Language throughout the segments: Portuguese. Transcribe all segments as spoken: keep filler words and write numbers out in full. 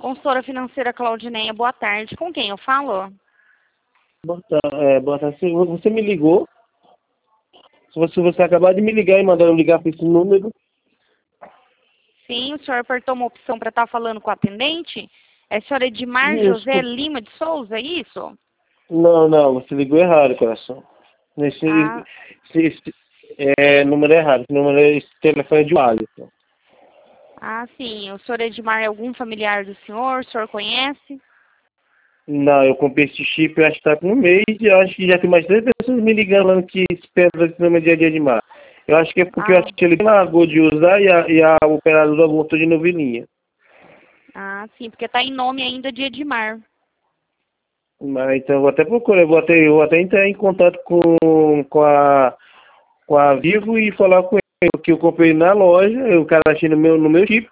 Consultora financeira Claudineia, boa tarde. Com quem eu falo? Boa tarde. É, boa tarde. Você você me ligou. Se você, você acabar de me ligar e mandar eu ligar para esse número. Sim, o senhor apertou uma opção para estar falando com o atendente? É a senhora Edmar Isso. José Lima de Souza, é isso? Não, não, você ligou errado, coração. Esse, Ah, esse, esse é número errado. Esse número é, esse telefone é de Alisson. ah, sim. O senhor Edmar é algum familiar do senhor? O senhor conhece? Não, eu comprei esse chip, eu acho que tá com um mês, e eu acho que já tem mais três pessoas me ligando falando que espera esse número dia a dia de mar. Eu acho que é porque eu Ah, acho que ele largou de usar e a, e a operadora voltou de novelinha. ah, sim, porque tá em nome ainda de Edmar. Mas então eu vou até procurar, eu vou até, eu vou até entrar em contato com, com, a, com a Vivo e falar com ele, que eu comprei na loja, o cara achei no meu, no meu chip,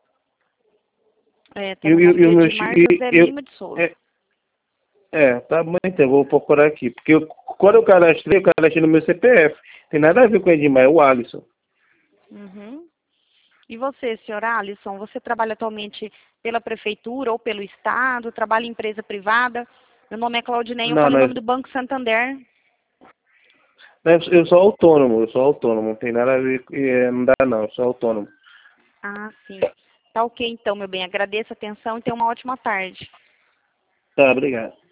É, tá e, no o- nome e de o meu Edmar chip, José eu, Lima de Souza. é, é, tá bom então, eu vou procurar aqui, porque eu, quando eu cadastrei, eu cadastrei no meu C P F, tem nada a ver com o Edmar, é o Alisson. Uhum. E você, senhor Alisson, você trabalha atualmente pela prefeitura ou pelo estado? Trabalha em empresa privada? Meu nome é Claudineia, eu Não, falo em nós, nome do Banco Santander. nós- eu sou autônomo, eu sou autônomo, não tem nada a ver, é, não dá não, eu sou autônomo. Ah, sim. Tá ok então, meu bem. Agradeço a atenção e tenha uma ótima tarde. Tá, obrigado.